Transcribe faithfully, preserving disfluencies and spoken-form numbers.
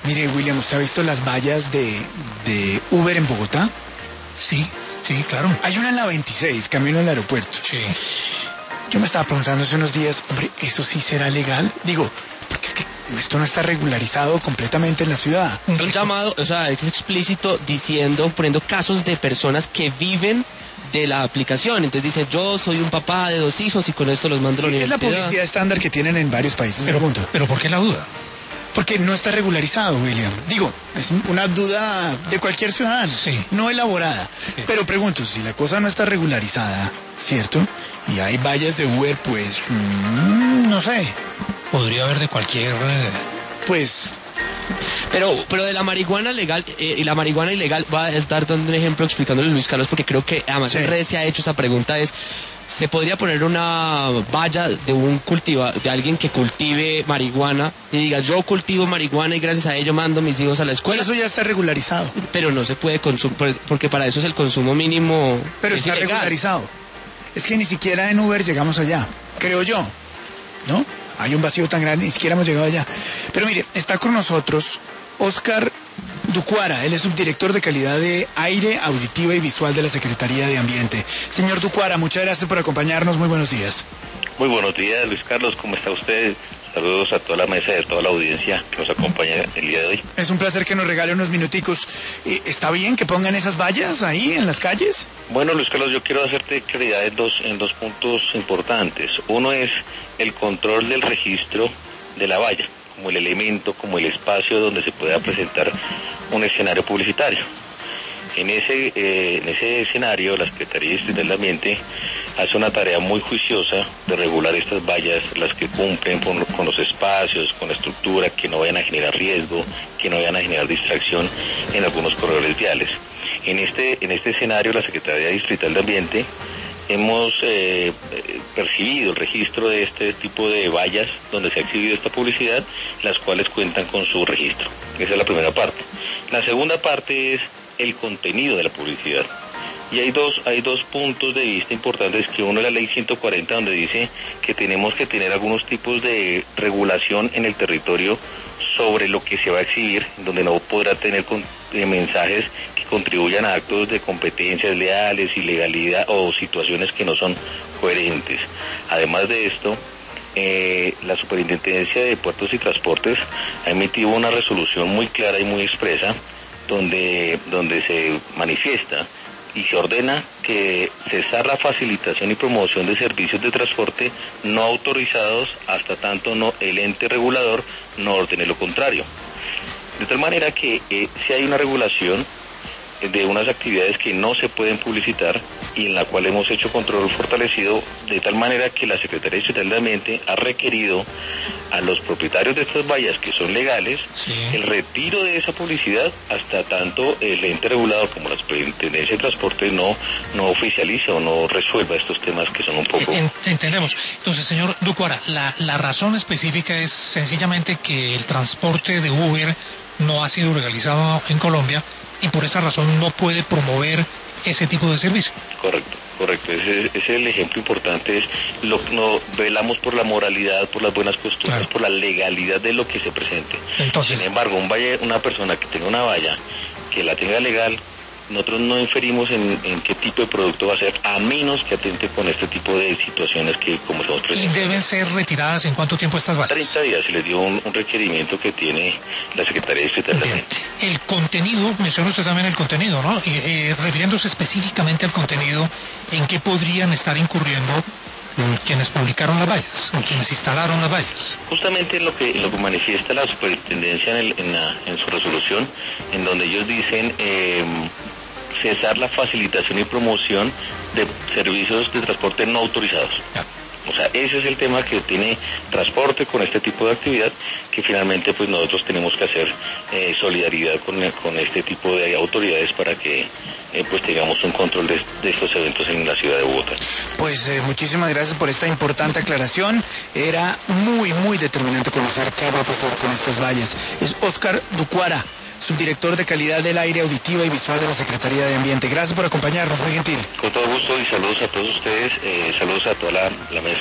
Mire, William, ¿usted ha visto las vallas de, de Uber en Bogotá? Sí, sí, claro. Hay una en la veintiséis, camino al aeropuerto. Sí. Yo me estaba preguntando hace unos días, hombre, ¿eso sí será legal? Digo, porque es que esto no está regularizado completamente en la ciudad. Un llamado, o sea, es explícito diciendo, poniendo casos de personas que viven de la aplicación. Entonces dice, yo soy un papá de dos hijos y con esto los mando a la Sí, es la universidad. publicidad estándar que tienen en varios países Pero, del mundo. pero ¿por qué la duda? Porque no está regularizado, William. Digo, es una duda de cualquier ciudadano, Sí. no elaborada. Sí. Pero pregunto, si la cosa no está regularizada, ¿cierto? Y hay vallas de Uber, pues, mmm, no sé, Podría haber de cualquier... eh, pues... Pero, pero de la marihuana legal eh, y la marihuana ilegal, va a estar dando un ejemplo explicándole Luis Carlos, porque creo que además Sí. en redes se ha hecho esa pregunta, es, ¿se podría poner una valla de un cultiva, de alguien que cultive marihuana y diga, yo cultivo marihuana y gracias a ello mando mis hijos a la Bueno, escuela? eso ya está regularizado. Pero no se puede consumir, porque para eso es el consumo mínimo. Pero es está ilegal. regularizado. Es que ni siquiera en Uber llegamos allá, creo yo, ¿no? Hay un vacío tan grande, ni siquiera hemos llegado allá. Pero mire, está con nosotros Oscar Ducuara, él es subdirector de calidad de aire, auditiva y visual de la Secretaría de Ambiente. Señor Ducuara, muchas gracias por acompañarnos, muy buenos días. Muy buenos días, Luis Carlos, ¿cómo está usted? Saludos a toda la mesa y a toda la audiencia que nos acompaña el día de hoy. Es un placer que nos regale unos minuticos. Eh, ¿Está bien que pongan esas vallas ahí en las calles? Bueno, Luis Carlos, yo quiero hacerte claridad en dos, en dos puntos importantes. Uno es el control del registro de la valla, como el elemento, como el espacio donde se pueda presentar un escenario publicitario. En ese, eh, en ese escenario, la Secretaría Distrital de Ambiente hace una tarea muy juiciosa de regular estas vallas, las que cumplen con, con los espacios, con la estructura, que no vayan a generar riesgo, que no vayan a generar distracción en algunos corredores viales. En este, en este escenario, la Secretaría Distrital de Ambiente hemos eh, percibido el registro de este tipo de vallas donde se ha exhibido esta publicidad, las cuales cuentan con su registro. Esa es la primera parte. La segunda parte es el contenido de la publicidad. Y hay dos, hay dos puntos de vista importantes, que uno es la ley ciento cuarenta, donde dice que tenemos que tener algunos tipos de regulación en el territorio sobre lo que se va a exhibir, donde no podrá tener con, eh, mensajes que contribuyan a actos de competencias leales, ilegalidad o situaciones que no son coherentes. Además de esto, eh, la Superintendencia de Puertos y Transportes ha emitido una resolución muy clara y muy expresa, donde, donde se manifiesta y se ordena que cesar la facilitación y promoción de servicios de transporte no autorizados hasta tanto no el ente regulador no ordene lo contrario. De tal manera que eh, si hay una regulación de unas actividades que no se pueden publicitar y en la cual hemos hecho control fortalecido, de tal manera que la Secretaría Distrital de Ambiente ha requerido a los propietarios de estas vallas, que son legales, Sí. el retiro de esa publicidad hasta tanto el ente regulador como la Superintendencia de Transporte no, no oficialice o no resuelva estos temas que son un poco... En- entendemos. Entonces, señor Ducuara, la, la razón específica es sencillamente que el transporte de Uber no ha sido legalizado en Colombia y por esa razón no puede promover ese tipo de servicio. Correcto, correcto. Ese, ese es el ejemplo importante. Es lo no velamos por la moralidad, por las buenas costumbres, Claro. por la legalidad de lo que se presente. Entonces- Sin embargo, un valle, una persona que tenga una valla, que la tenga legal, nosotros no inferimos en, en qué tipo de producto va a ser, a menos que atente con este tipo de situaciones que como estamos ¿Y presentando. deben ser retiradas en cuánto tiempo estas vallas? treinta días se les dio un, un requerimiento que tiene la Secretaría Distrital de Bien. Ambiente. El contenido, menciona usted también el contenido, ¿no? Y, eh, refiriéndose específicamente al contenido, ¿en qué podrían estar incurriendo mm, quienes publicaron las vallas o quienes instalaron las vallas? Justamente lo que lo que manifiesta la superintendencia en, el- en, la- en su resolución, en donde ellos dicen eh, cesar la facilitación y promoción de servicios de transporte no autorizados. Ya. O sea, ese es el tema que tiene transporte con este tipo de actividad, que finalmente pues nosotros tenemos que hacer eh, solidaridad con, con este tipo de autoridades para que eh, pues tengamos un control de, de estos eventos en la ciudad de Bogotá. Pues eh, muchísimas gracias por esta importante aclaración. Era muy, muy determinante conocer qué va a pasar con estas vallas. Es Oscar Ducuara, subdirector de calidad del aire, auditiva y visual de la Secretaría de Ambiente. Gracias por acompañarnos, muy gentil. Con todo gusto y saludos a todos ustedes, eh, saludos a toda la, la mesa.